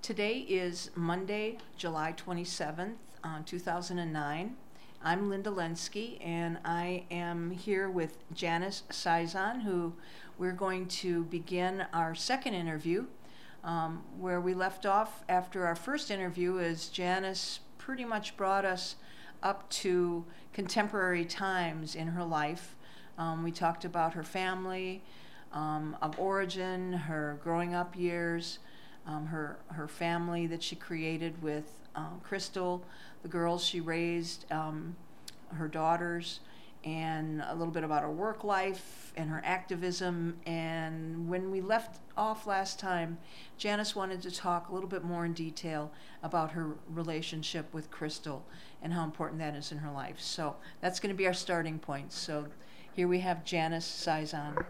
Today is Monday, July 27th, 2009. I'm Linda Lenski, and I am here with Janice Sizon, who we're going to begin our second interview. Where we left off after our first interview is Janice pretty much brought us up to contemporary times in her life. We talked about her family of origin, her growing up years, her family that she created with Crystal, the girls she raised, her daughters, and a little bit about her work life and her activism. And when we left off last time, Janice wanted to talk a little bit more in detail about her relationship with Crystal and how important that is in her life. So that's going to be our starting point. So here we have Janice Sizon.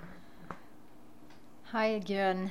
Hi again.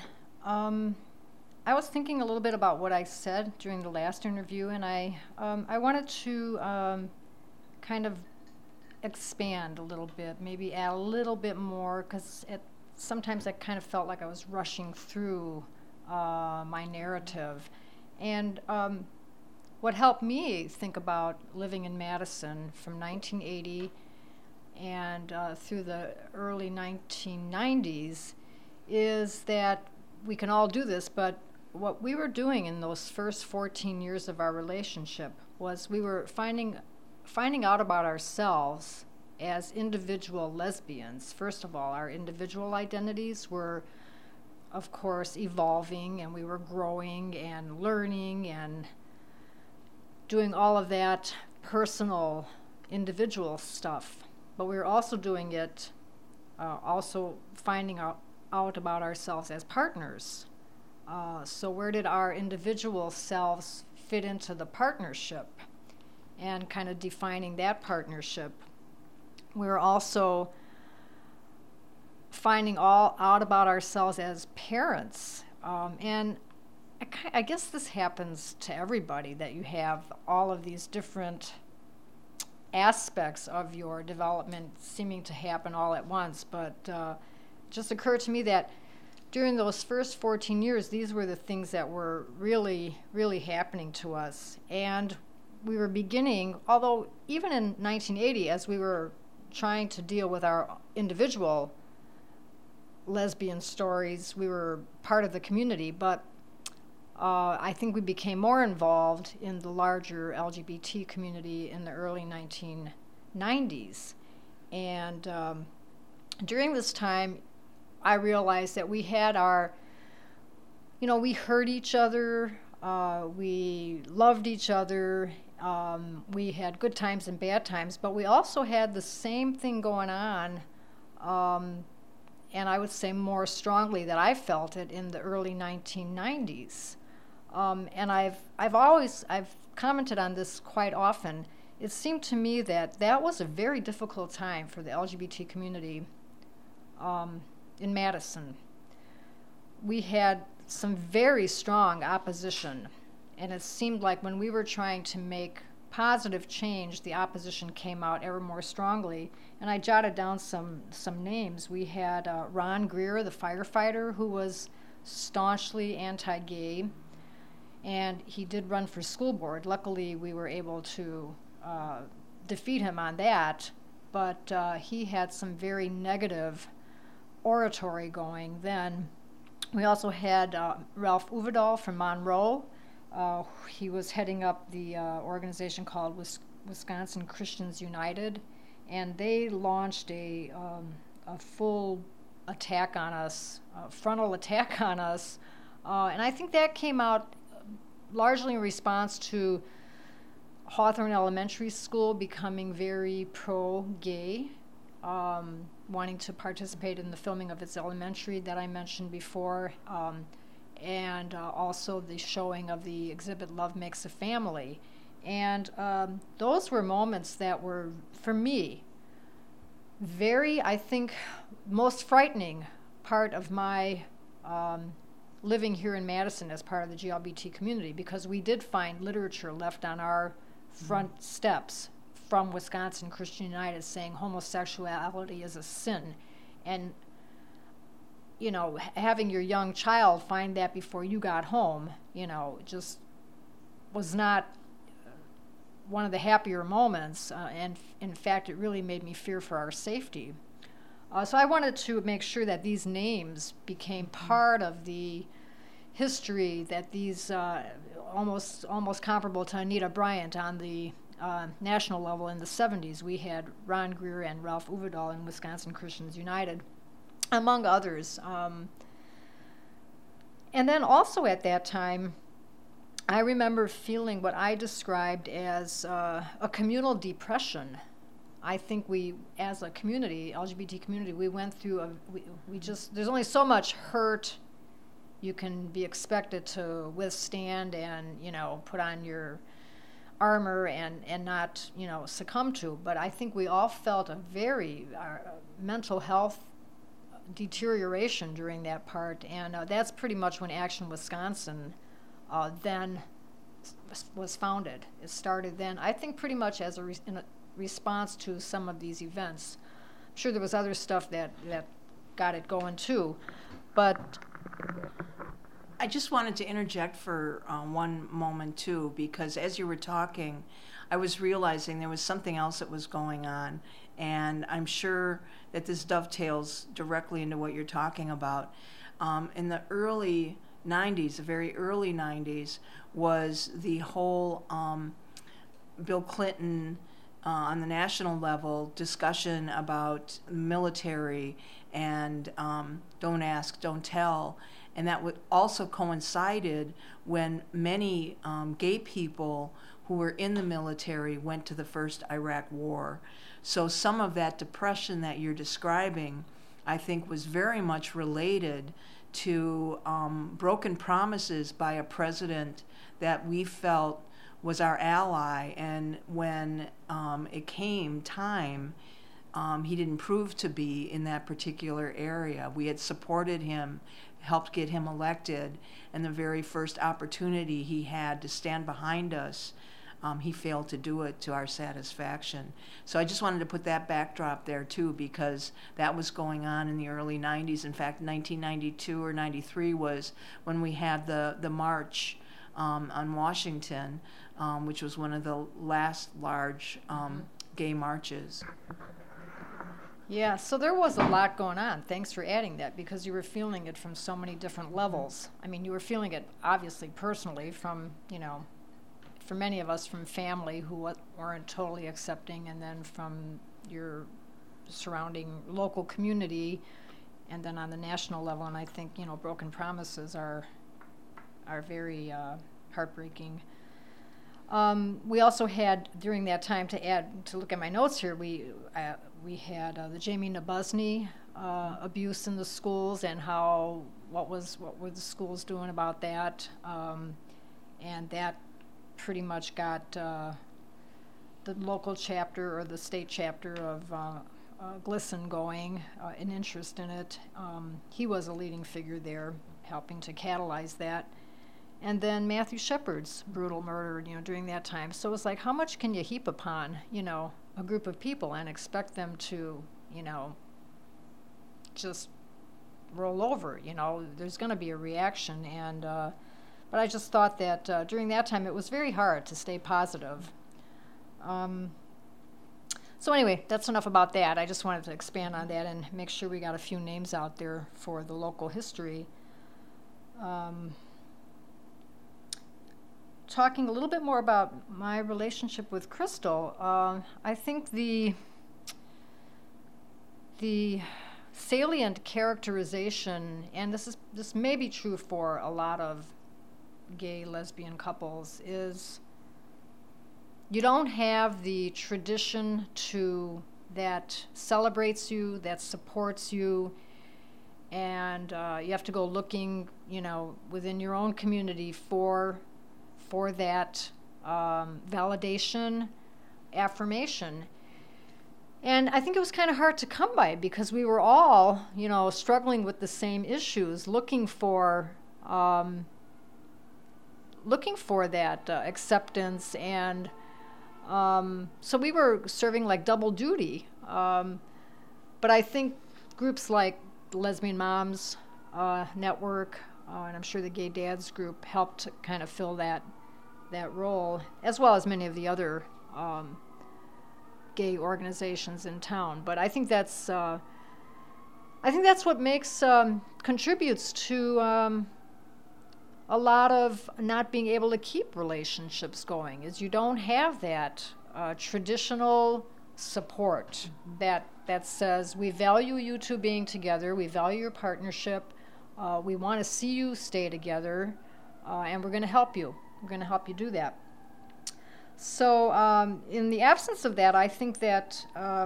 I was thinking a little bit about what I said during the last interview, and I wanted to kind of expand a little bit, maybe add a little bit more, because sometimes I kind of felt like I was rushing through my narrative. And what helped me think about living in Madison from 1980 and through the early 1990s is that we can all do this, but what we were doing in those first 14 years of our relationship was we were finding out about ourselves as individual lesbians. First of all, our individual identities were, of course, evolving, and we were growing and learning and doing all of that personal, individual stuff. But we were also doing it, also finding out about ourselves as partners. So where did our individual selves fit into the partnership, and kind of defining that partnership? We were also finding all out about ourselves as parents. And I guess this happens to everybody, that you have all of these different aspects of your development seeming to happen all at once. But it just occurred to me that during those first 14 years, these were the things that were really, really happening to us. And we were beginning, although even in 1980, as we were trying to deal with our individual lesbian stories, we were part of the community, but I think we became more involved in the larger LGBT community in the early 1990s. And during this time, I realized that we had we heard each other, we loved each other, we had good times and bad times, but we also had the same thing going on, and I would say more strongly that I felt it in the early 1990s. And I've commented on this quite often. It seemed to me that was a very difficult time for the LGBT community in Madison. We had some very strong opposition, and it seemed like when we were trying to make positive change, the opposition came out ever more strongly. And I jotted down some names. We had Ron Greer, the firefighter, who was staunchly anti-gay, and he did run for school board. Luckily, we were able to defeat him on that, but he had some very negative oratory going then. We also had Ralph Uvedal from Monroe. He was heading up the organization called Wisconsin Christians United, and they launched a full attack on us, a frontal attack on us, and I think that came out largely in response to Hawthorne Elementary School becoming very pro-gay, wanting to participate in the filming of its elementary that I mentioned before, and also the showing of the exhibit Love Makes a Family. And those were moments that were, for me, very, I think, most frightening part of my living here in Madison as part of the GLBT community, because we did find literature left on our front steps from Wisconsin Christian United saying homosexuality is a sin. And having your young child find that before you got home, just was not one of the happier moments. And in fact, it really made me fear for our safety. So I wanted to make sure that these names became part of the history, that these almost comparable to Anita Bryant on the national level in the 70s. We had Ron Greer and Ralph Uvedal in Wisconsin Christians United, among others. And then also at that time, I remember feeling what I described as a communal depression. I think we, as a community, LGBT community, we went through there's only so much hurt you can be expected to withstand and, put on your armor and not, succumb to. But I think we all felt a very mental health deterioration during that part. And that's pretty much when Action Wisconsin then was founded. It started then, I think, pretty much as in a response to some of these events. I'm sure there was other stuff that got it going too, but I just wanted to interject for one moment too, because as you were talking, I was realizing there was something else that was going on, and I'm sure that this dovetails directly into what you're talking about. In the early 90s, the very early 90s, was the whole Bill Clinton on the national level discussion about military and don't ask, don't tell. And that also coincided when many gay people who were in the military went to the first Iraq War. So some of that depression that you're describing, I think, was very much related to broken promises by a president that we felt was our ally, and when it came time, he didn't prove to be in that particular area. We had supported him, helped get him elected, and the very first opportunity he had to stand behind us, he failed to do it to our satisfaction. So I just wanted to put that backdrop there too, because that was going on in the early 90s. In fact, 1992 or 93 was when we had the march on Washington, which was one of the last large gay marches. Yeah, so there was a lot going on. Thanks for adding that, because you were feeling it from so many different levels. I mean, you were feeling it obviously personally from, for many of us, from family who weren't totally accepting, and then from your surrounding local community, and then on the national level. And I think, broken promises are very heartbreaking. We also had, during that time, to look at my notes here, we had the Jamie Nabusny abuse in the schools, and what were the schools doing about that, and that pretty much got the local chapter or the state chapter of GLSEN going, an interest in it. He was a leading figure there, helping to catalyze that. And then Matthew Shepard's brutal murder, during that time. So it's like, how much can you heap upon, a group of people and expect them to, just roll over? There's going to be a reaction. And but I just thought that during that time it was very hard to stay positive. So anyway, that's enough about that. I just wanted to expand on that and make sure we got a few names out there for the local history. Talking a little bit more about my relationship with Crystal, I think the salient characterization, and this may be true for a lot of gay lesbian couples, is you don't have the tradition that celebrates you, that supports you, and you have to go looking, within your own community for that validation, affirmation. And I think it was kind of hard to come by, because we were all, struggling with the same issues, looking for that acceptance. And so we were serving like double duty. But I think groups like Lesbian Moms network, and I'm sure the Gay Dads group helped to kind of fill that role, as well as many of the other gay organizations in town. But I think that's what makes contributes to a lot of not being able to keep relationships going, is you don't have that traditional support that says, we value you two being together, we value your partnership, we want to see you stay together, and we're going to help you. We're going to help you do that. So in the absence of that, I think that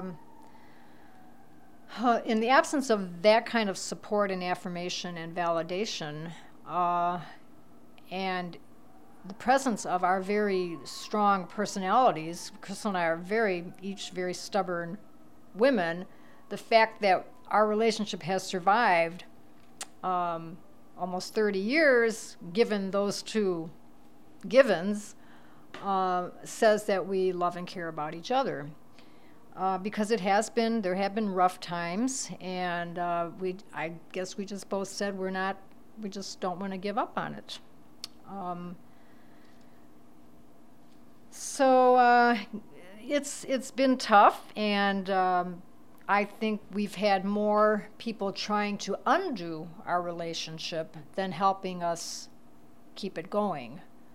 in the absence of that kind of support and affirmation and validation, and the presence of our very strong personalities, Crystal and I are each very stubborn women, the fact that our relationship has survived almost 30 years, given those two givens, says that we love and care about each other. Because there have been rough times, and I guess we just both said we just don't want to give up on it. So it's been tough, and I think we've had more people trying to undo our relationship than helping us keep it going.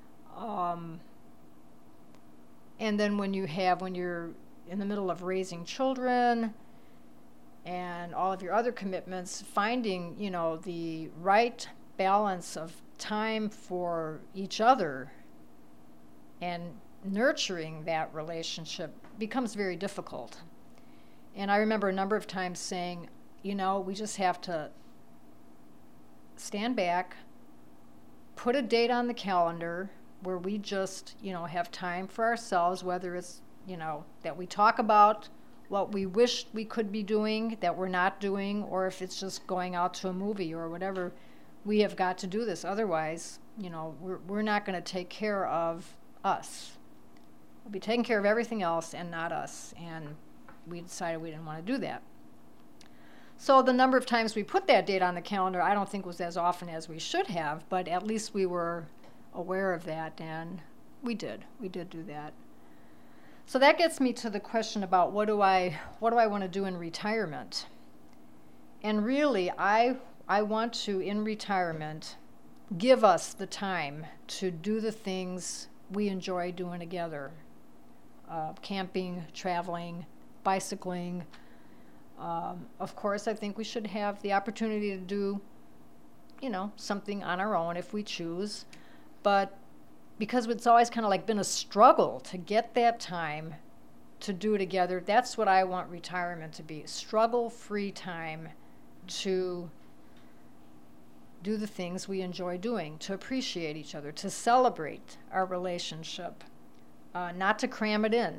And then when you're in the middle of raising children and all of your other commitments, finding, the right balance of time for each other and nurturing that relationship becomes very difficult. And I remember a number of times saying, we just have to stand back, put a date on the calendar where we just, have time for ourselves, whether it's, that we talk about what we wish we could be doing that we're not doing, or if it's just going out to a movie or whatever. We have got to do this. Otherwise, we're not going to take care of us. We'll be taking care of everything else and not us. And we decided we didn't want to do that. So the number of times we put that date on the calendar, I don't think was as often as we should have, but at least we were aware of that, and we did do that. So that gets me to the question about what do I want to do in retirement? And really, I want to, in retirement, give us the time to do the things we enjoy doing together. Camping, traveling, bicycling. Of course, I think we should have the opportunity to do, something on our own if we choose. But because it's always kind of like been a struggle to get that time to do together, that's what I want retirement to be. Struggle-free time to do the things we enjoy doing, to appreciate each other, to celebrate our relationship, not to cram it in,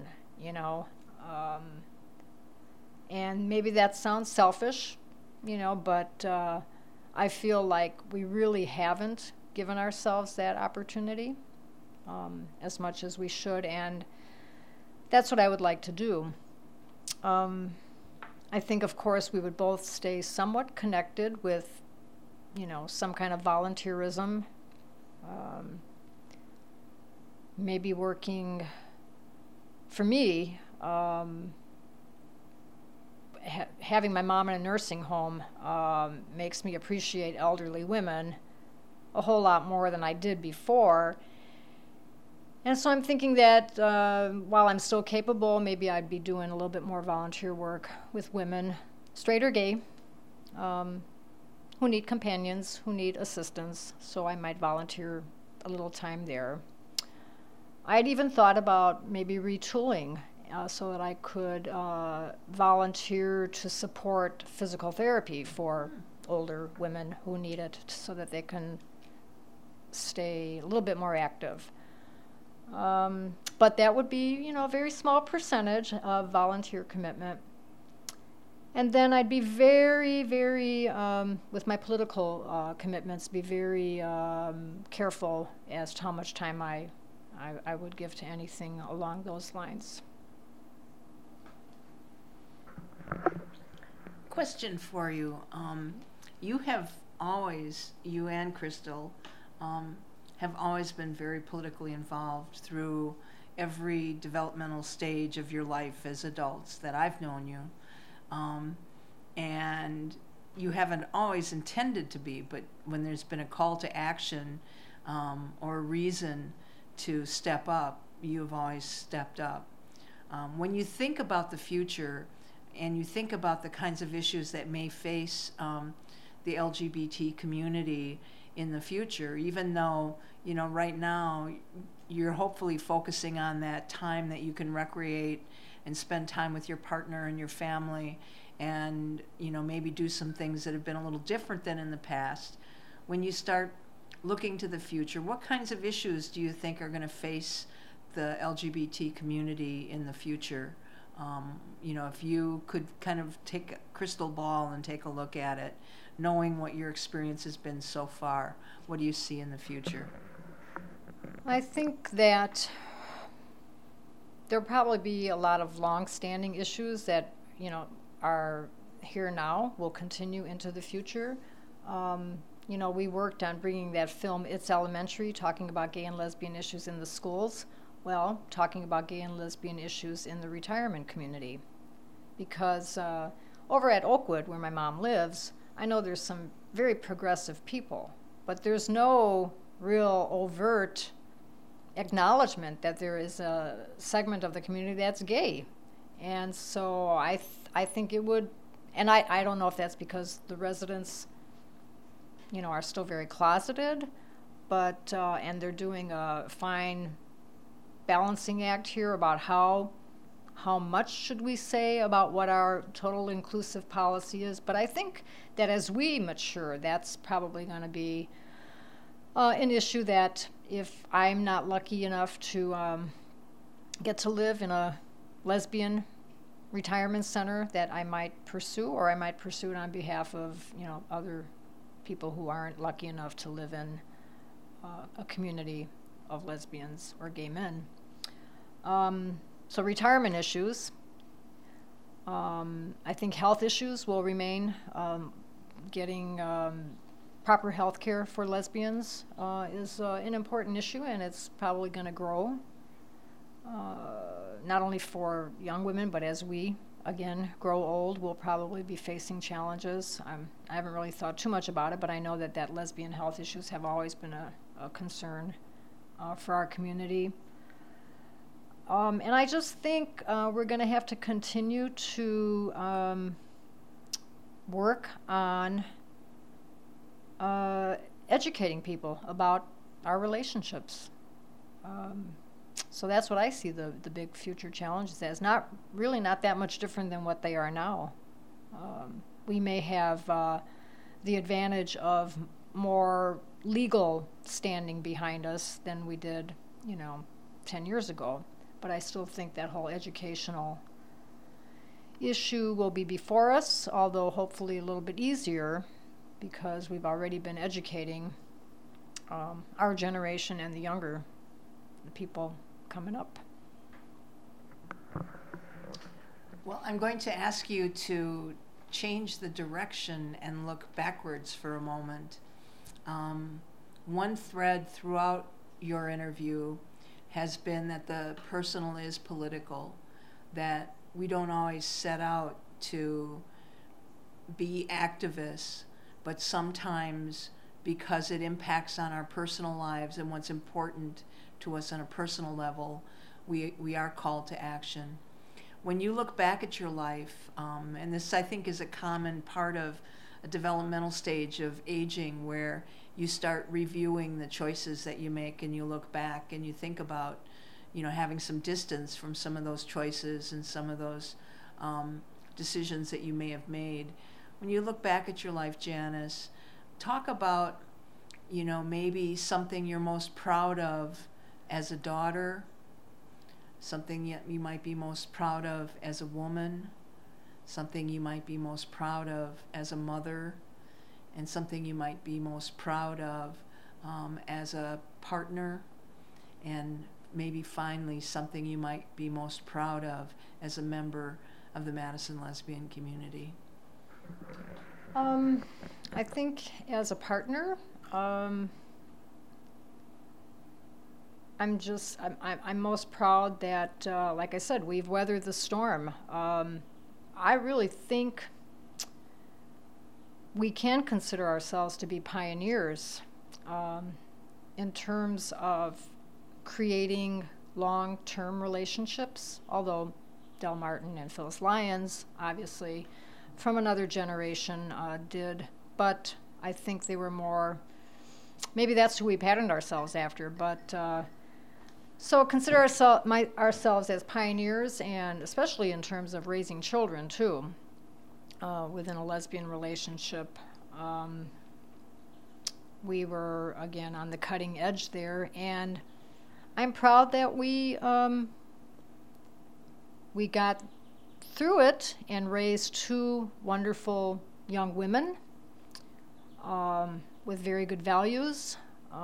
and maybe that sounds selfish, but I feel like we really haven't given ourselves that opportunity as much as we should, and that's what I would like to do. I think, of course, we would both stay somewhat connected with, some kind of volunteerism, maybe working, for me, having my mom in a nursing home makes me appreciate elderly women a whole lot more than I did before. And so I'm thinking that while I'm still capable, maybe I'd be doing a little bit more volunteer work with women, straight or gay, who need companions, who need assistance, so I might volunteer a little time there. I'd even thought about maybe retooling so that I could volunteer to support physical therapy for older women who need it, so that they can stay a little bit more active. But that would be, a very small percentage of volunteer commitment. And then I'd be very, very, with my political commitments, be very careful as to how much time I would give to anything along those lines. Question for you. You have always, you and Crystal, have always been very politically involved through every developmental stage of your life as adults that I've known you. And you haven't always intended to be, but when there's been a call to action or a reason to step up, you've always stepped up. When you think about the future and you think about the kinds of issues that may face the LGBT community in the future, even though, you know, right now you're hopefully focusing on that time that you can recreate and spend time with your partner and your family and, you know, maybe do some things that have been a little different than in the past. When you start looking to the future, what kinds of issues do you think are going to face the LGBT community in the future? You know, if you could kind of take a crystal ball and take a look at it, knowing what your experience has been so far, what do you see in the future? I think that there'll probably be a lot of long-standing issues that, you know, are here now, will continue into the future. You know, we worked on bringing that film, It's Elementary, talking about gay and lesbian issues in the schools. Well, talking about gay and lesbian issues in the retirement community. Because over at Oakwood, where my mom lives, I know there's some very progressive people, but there's no real overt acknowledgement that there is a segment of the community that's gay. And so I think it would, and I don't know if that's because the residents, you know, are still very closeted, but, and they're doing a fine balancing act here about how much should we say about what our total inclusive policy is. But I think that as we mature, that's probably going to be an issue that if I'm not lucky enough to get to live in a lesbian retirement center, that I might pursue, or I might pursue it on behalf of, you know, other people who aren't lucky enough to live in a community of lesbians or gay men. So retirement issues. I think health issues will remain. Getting proper health care for lesbians is an important issue, and it's probably going to grow, not only for young women, but as we, again, grow old, we'll probably be facing challenges. I haven't really thought too much about it, but I know that lesbian health issues have always been a concern for our community. And I just think we're going to have to continue to work on educating people about our relationships. So that's what I see the big future challenges as. Not that much different than what they are now. We may have the advantage of more legal standing behind us than we did, 10 years ago. But I still think that whole educational issue will be before us, although hopefully a little bit easier, because we've already been educating our generation and the younger people coming up. Well, I'm going to ask you to change the direction and look backwards for a moment. One thread throughout your interview has been that the personal is political, that we don't always set out to be activists, but sometimes because it impacts on our personal lives and what's important to us on a personal level, we are called to action. When you look back at your life, and this I think is a common part of a developmental stage of aging, where you start reviewing the choices that you make and you look back and you think about, having some distance from some of those choices and some of those decisions that you may have made. When you look back at your life, Janice, talk about, maybe something you're most proud of as a daughter, something you might be most proud of as a woman, something you might be most proud of as a mother, and something you might be most proud of as a partner, and maybe finally something you might be most proud of as a member of the Madison lesbian community. I think as a partner, I'm most proud that, like I said, we've weathered the storm. I really think we can consider ourselves to be pioneers in terms of creating long-term relationships, although Del Martin and Phyllis Lyons, obviously, from another generation did, but I think they were more, maybe that's who we patterned ourselves after, but so consider ourselves as pioneers, and especially in terms of raising children too, within a lesbian relationship. We were, again, on the cutting edge there, and I'm proud that we got through it and raised two wonderful young women with very good values,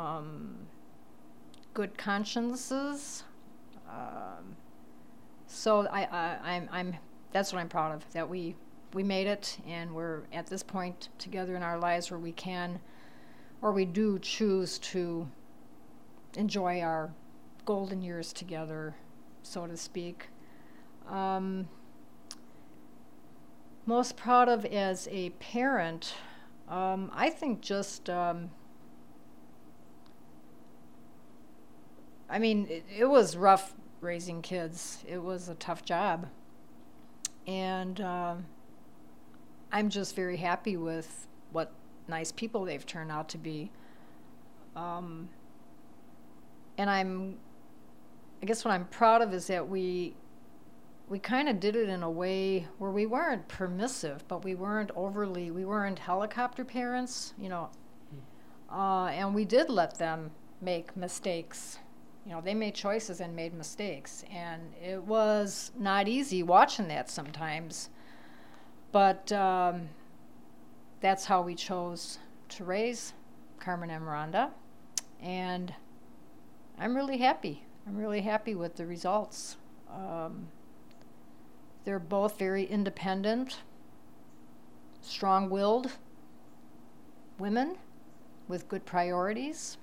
good consciences. So I'm that's what I'm proud of, that we made it, and we're at this point together in our lives where we can, or we do choose to enjoy our golden years together, so to speak. Most proud of as a parent, I think just, I mean, it was rough raising kids. It was a tough job. And I'm just very happy with what nice people they've turned out to be. And I guess what I'm proud of is that we kind of did it in a way where we weren't permissive, but we weren't helicopter parents, you know, and we did let them make mistakes. You know, they made choices and made mistakes, and it was not easy watching that sometimes, but that's how we chose to raise Carmen and Miranda, and I'm really happy. I'm really happy with the results. They're both very independent, strong-willed women with good priorities.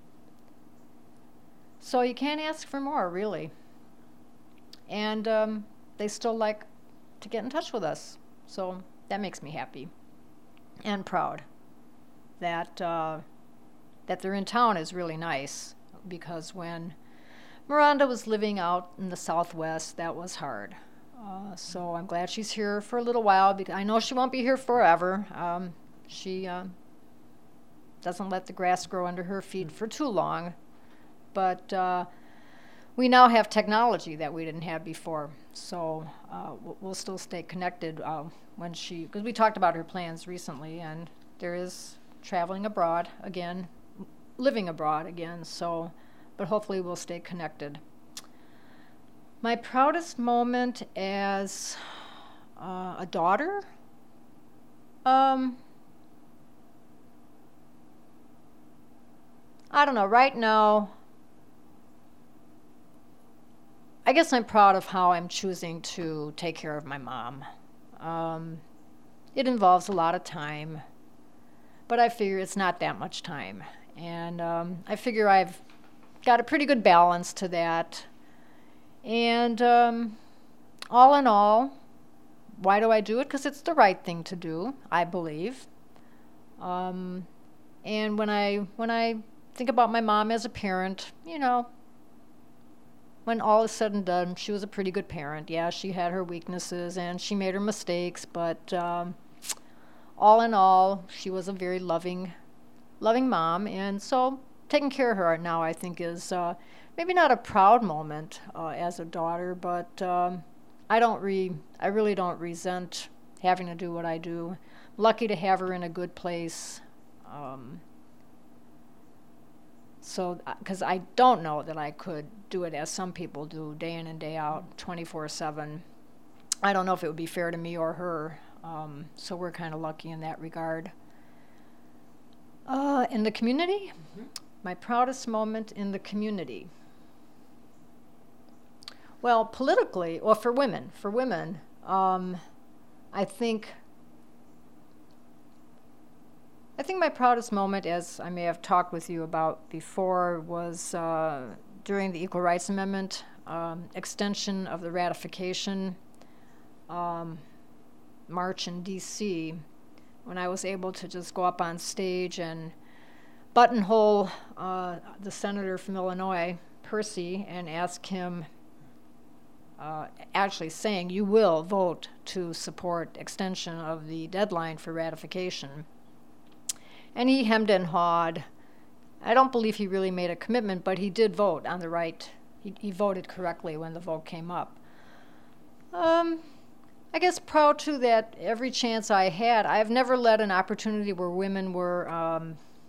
So you can't ask for more, really. And they still like to get in touch with us. So that makes me happy and proud that that they're in town is really nice, because when Miranda was living out in the Southwest, that was hard. So I'm glad she's here for a little while, because I know she won't be here forever. She doesn't let the grass grow under her feet for too long. But we now have technology that we didn't have before. So we'll still stay connected when because we talked about her plans recently, and there is traveling abroad again, living abroad again, so, but hopefully we'll stay connected. My proudest moment as a daughter, I don't know, right now, I guess I'm proud of how I'm choosing to take care of my mom. It involves a lot of time, but I figure it's not that much time. And I figure I've got a pretty good balance to that. And all in all, why do I do it? Because it's the right thing to do, I believe. And when I think about my mom as a parent, you know, when all is said and done, she was a pretty good parent. Yeah, she had her weaknesses and she made her mistakes, but all in all, she was a very loving mom. And so taking care of her now, I think, is maybe not a proud moment as a daughter, but I really don't resent having to do what I do. Lucky to have her in a good place. So, because I don't know that I could do it as some people do, day in and day out, 24/7. I don't know if it would be fair to me or her. So we're kind of lucky in that regard. In the community, my proudest moment in the community. Well, politically, or for women, I think I think my proudest moment, as I may have talked with you about before, was during the Equal Rights Amendment extension of the ratification march in D.C., when I was able to just go up on stage and buttonhole the senator from Illinois, Percy, and ask him, actually saying, you will vote to support extension of the deadline for ratification. And he hemmed and hawed. I don't believe he really made a commitment, but he did vote on the right. He voted correctly when the vote came up. I guess proud too that every chance I had, I've never let an opportunity where women were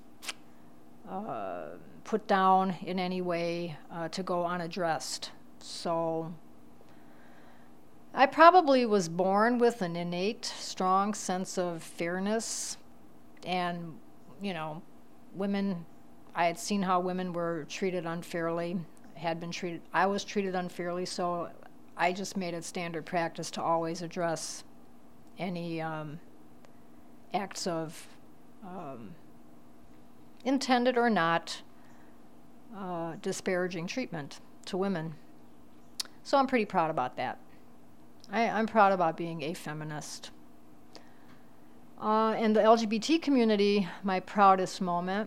put down in any way to go unaddressed. So I probably was born with an innate, strong sense of fairness, and, you know, women, I had seen how women were treated unfairly, I was treated unfairly, so I just made it standard practice to always address any acts of intended or not disparaging treatment to women. So I'm pretty proud about that. I'm proud about being a feminist. In the LGBT community, my proudest moment,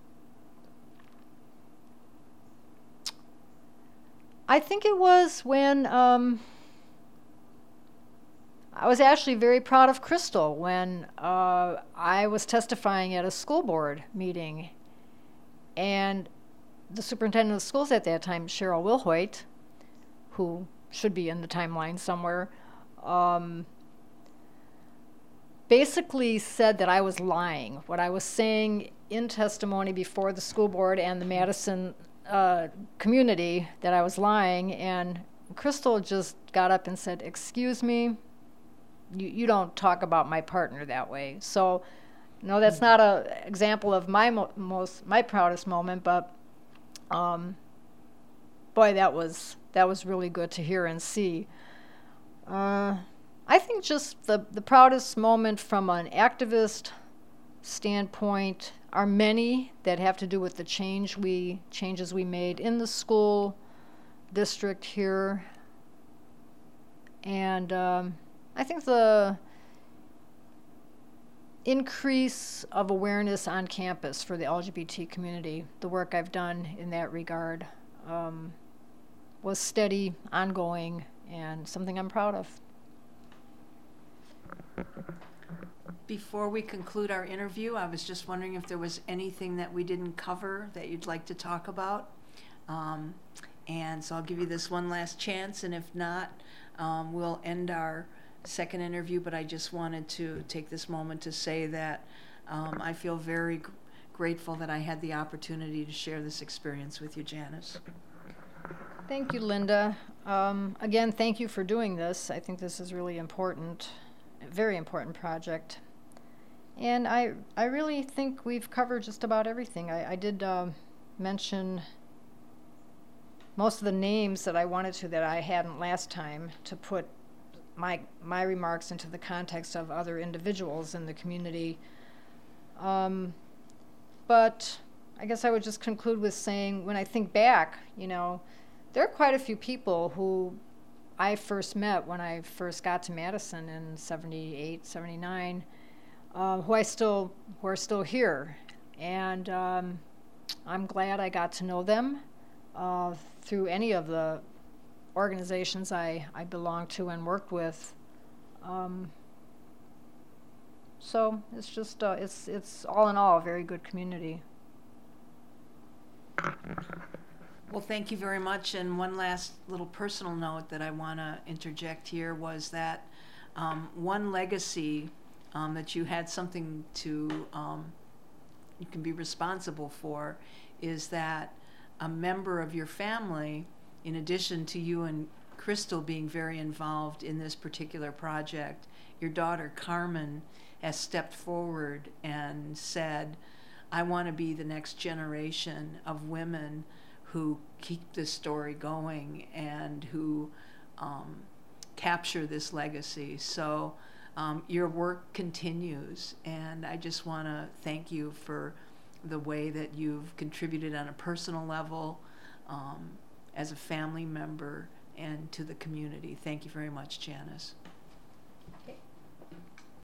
I think it was when I was actually very proud of Crystal when I was testifying at a school board meeting, and the superintendent of schools at that time, Cheryl Wilhoit, who should be in the timeline somewhere, basically said that I was lying. What I was saying in testimony before the school board and the Madison community, that I was lying, and Crystal just got up and said, "Excuse me, you don't talk about my partner that way." So, no, that's not an example of my proudest moment, but boy, that was really good to hear and see. I think just the proudest moment from an activist standpoint are many that have to do with the changes we made in the school district here. And I think the increase of awareness on campus for the LGBT community, the work I've done in that regard, was steady, ongoing, and something I'm proud of. Before we conclude our interview, I was just wondering if there was anything that we didn't cover that you'd like to talk about. And so I'll give you this one last chance, and if not, we'll end our second interview. But I just wanted to take this moment to say that I feel very grateful that I had the opportunity to share this experience with you, Janice. Thank you, Linda. Again, thank you for doing this. I think this is really important, a very important project. And I really think we've covered just about everything. I did mention most of the names that I wanted to that I hadn't last time, to put my remarks into the context of other individuals in the community. But I guess I would just conclude with saying, when I think back, you know, there are quite a few people who I first met when I first got to Madison in 78, 79, who are still here. And I'm glad I got to know them through any of the organizations I belonged to and worked with. So it's just, it's all in all a very good community. Well, thank you very much. And one last little personal note that I want to interject here was that one legacy that you had something to, you can be responsible for, is that a member of your family, in addition to you and Crystal being very involved in this particular project, your daughter Carmen has stepped forward and said, "I want to be the next generation of women who keep this story going and who capture this legacy." So your work continues, and I just want to thank you for the way that you've contributed on a personal level, as a family member, and to the community. Thank you very much, Janice.